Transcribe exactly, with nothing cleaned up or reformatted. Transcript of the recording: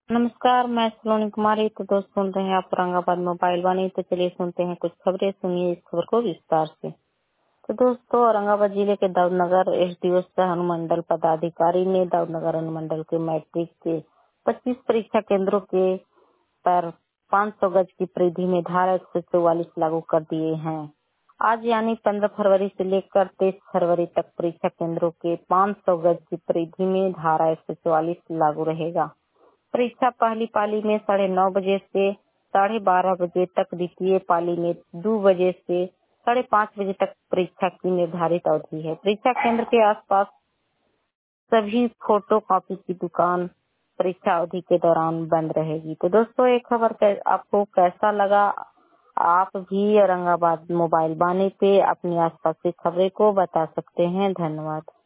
नमस्कार, मैं सलोनी कुमारी। तो दोस्त सुन रहे हैं आप औरंगाबाद मोबाइल वाणी। तो चलिए सुनते हैं कुछ खबरें। सुनिए इस खबर को विस्तार से। तो दोस्तों, औरंगाबाद जिले के दाऊदनगर एसडीओ सह अनुमंडल पदाधिकारी ने दाऊदनगर अनुमंडल के मैट्रिक के पच्चीस परीक्षा केंद्रों के पर पाँच सौ गज की परिधि में धारा एक सौ चौवालीस लागू कर दिए हैं। आज यानी पंद्रह फरवरी से लेकर तेईस फरवरी तक परीक्षा केंद्रों के पाँच सौ गज की परिधि में धारा एक सौ चौवालीस लागू रहेगा। परीक्षा पहली पाली में साढ़े नौ बजे से साढ़े बारह बजे तक, द्वितीय पाली में दो बजे से साढ़े पाँच बजे तक परीक्षा की निर्धारित अवधि है। परीक्षा केंद्र के आसपास सभी फोटो कॉपी की दुकान परीक्षा अवधि के दौरान बंद रहेगी। तो दोस्तों, ये खबर आपको कैसा लगा? आप भी औरंगाबाद मोबाइल वाणी पे अपनी आसपास की खबरें को बता सकते हैं। धन्यवाद।